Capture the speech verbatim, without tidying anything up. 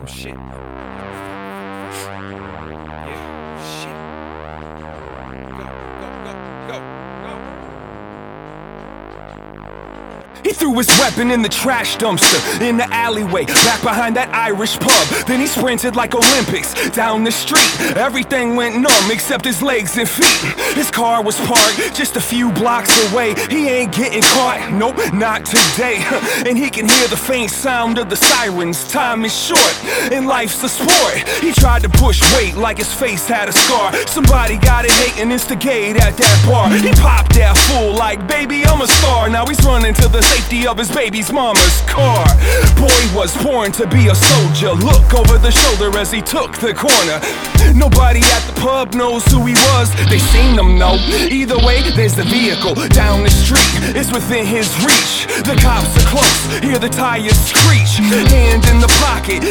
Oh shit. Yeah, shit. Go, go, go, go. He threw his weapon in the trash dumpster, in the alleyway, back behind that Irish pub. Then he sprinted like Olympics, down the street. Everything went numb except his legs and feet. His car was parked just a few blocks away. He ain't getting caught, nope, not today. And he can hear the faint sound of the sirens. Time is short, and life's a sport. He tried to push weight like his face had a scar. Somebody got it hate and instigate at that bar. He popped that fool like, baby, I'm a star. Now he's running to the safety of his baby's mama's car. Boy was born to be a soldier. Look over the shoulder as he took the corner. Nobody at the pub knows who he was. They seen him though. Either way, there's the vehicle down the street. It's within his reach. The cops are close. Hear the tires screech. Hand in the pocket,